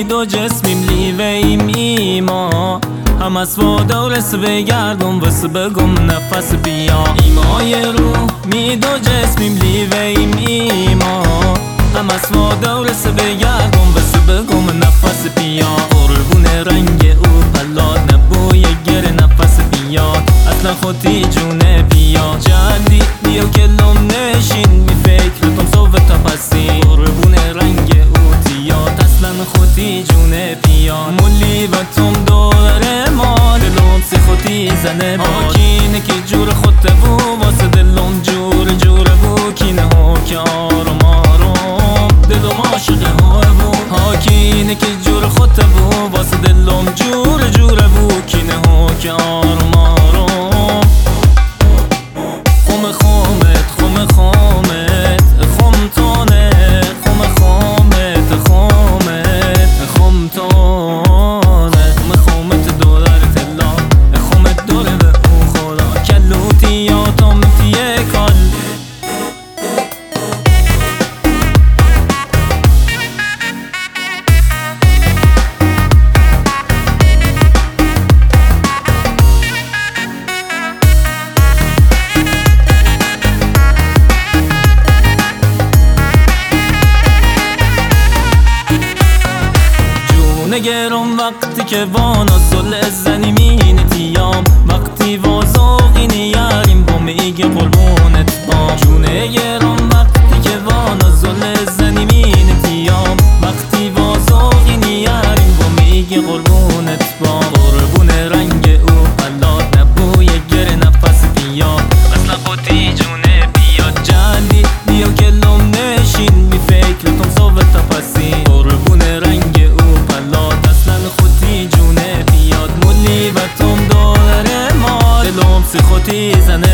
دو جسمیم لیویم ایما هم از دورس بگردم واسه بگم نفس بیا ایمای روح می دو جسمیم لیویم ایما هم از دورس بگردم واسه بگم نفس بیا قربون رنگ او پلاد نبوی گر نفس بیا اصلا خودی جونه بیا جلی بیا کلم نشین می فکرتم صوب تا پسی قربون رنگ او تیاد اصلا خودی جونه بیا مولی و تم داره ما دلم سی خودی زنه با کینه که جور خودت بو واسه دلم جور جوره بو کینه ها که آروم آروم دلم عاشقه ها بو کینه که جور خودت بو واسه دلم جور جوره بو کینه ها که آروم آروم خم خمت خم خمت خم تانه خم خمت خمت خم تانه خم خمت دولار تلا خمت دوله به او خدا کلوتی یا تامتیه کال نگرم وقتی که وانا سل زنی مینه تیام وقتی وازاقی نیاریم با میگه قربونت بام جونه گرم وقتی که وانا سل زنی مینه تیام وقتی وازاقی نیاریم با میگه قربونت بام قربون رنگ او پلاد نبوی گر نفس بیا اصلا خودی جونه بیا جلی بیا کلم نشین می فکرتم صوب تا پسی قربون رنگ او پلاد خودی جونه بیاد مولی و تم داره ما دلم سی خودی زنه